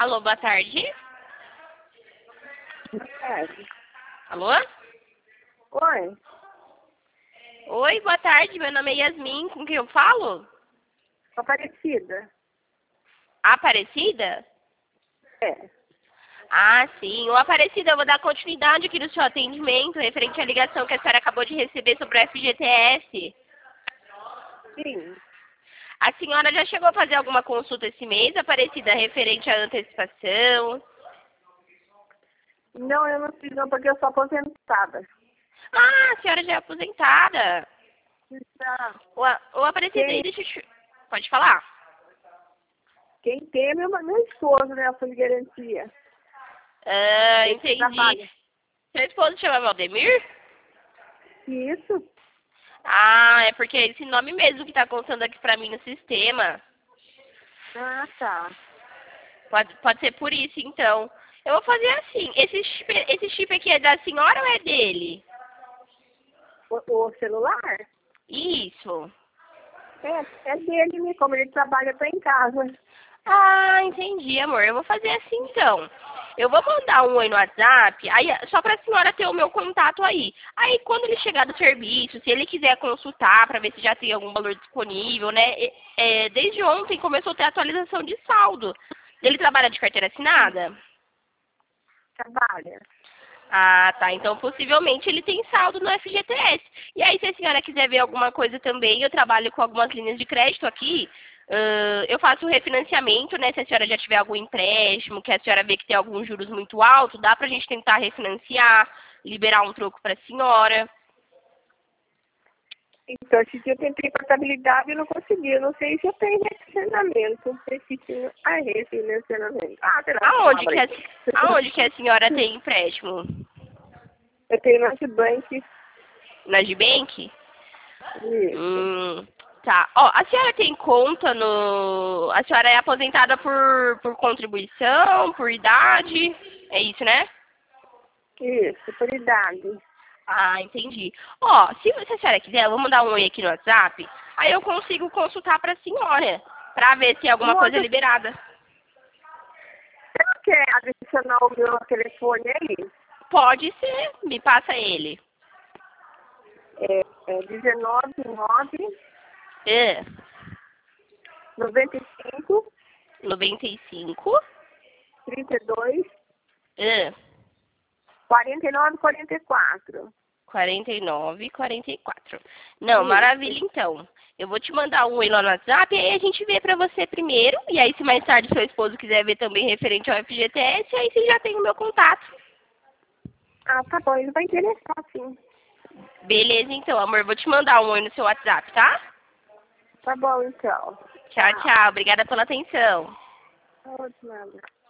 Alô, boa tarde. É. Alô? Oi, Oi, boa tarde. Meu nome é Yasmin. Com quem eu falo? Aparecida. Aparecida? É. Ah, sim. Ô, Aparecida, eu vou dar continuidade aqui no seu atendimento referente à ligação que a senhora acabou de receber sobre o FGTS. Sim. A senhora já chegou a fazer alguma consulta esse mês, Aparecida, referente à antecipação? Não, eu não fiz não, porque eu sou aposentada. Ah, a senhora já é aposentada. Já. Ô, Aparecida, Quem, deixa eu te... Pode falar? quem tem é meu esposo, né? A folha de garantia. Ah, Ele que entendi. trabalha. Seu esposo chama Valdemir? Isso? Ah, é porque é esse nome mesmo que tá constando aqui pra mim no sistema. Ah, tá. Pode ser por isso, então. Eu vou fazer assim. Esse chip aqui é da senhora ou é dele? O celular? Isso. É dele, né? Como ele trabalha, tá em casa. Ah, entendi, amor. Eu vou fazer assim, então. Eu vou mandar um oi no WhatsApp, aí, só pra senhora ter o meu contato aí. Aí, quando ele chegar do serviço, se ele quiser consultar pra ver se já tem algum valor disponível, né? Desde ontem começou a ter atualização de saldo. Ele trabalha de carteira assinada? Trabalha. Ah, tá. Então, possivelmente, ele tem saldo no FGTS. E aí, se a senhora quiser ver alguma coisa também, eu trabalho com algumas linhas de crédito aqui. Eu faço refinanciamento, né? Se a senhora já tiver algum empréstimo, que a senhora vê que tem alguns juros muito altos, dá pra gente tentar refinanciar, liberar um troco pra senhora. Então, esse dia eu tentei portabilidade e não consegui. Eu não sei se eu tenho refinanciamento. Refinanciamento. Ah, sei lá essa Aonde palavra que aí. aonde que a senhora tem empréstimo? Eu tenho na Bank. Na Gibank? Isso. Tá. Ó, a senhora tem conta no... A senhora é aposentada por contribuição, por idade? É isso, né? Isso, por idade. Ah, entendi. Ó, se a senhora quiser, eu vou mandar um oi aqui no WhatsApp, aí eu consigo consultar pra senhora, pra ver se tem alguma coisa Moça, liberada. você não quer adicionar o meu telefone aí? Pode ser, me passa ele. É 199 É, 95 95, 32 é, 49 44. 49, 44. Não, maravilha Isso. então. Eu vou te mandar um oi lá no WhatsApp, aí a gente vê pra você primeiro, e aí se mais tarde seu esposo quiser ver também referente ao FGTS, aí você já tem o meu contato. Ah, tá bom, ele vai interessar, sim. Beleza então, amor, vou te mandar um oi no seu WhatsApp, tá? Tá bom, então. Tchau, tchau. Obrigada pela atenção. Tá ótimo, nada.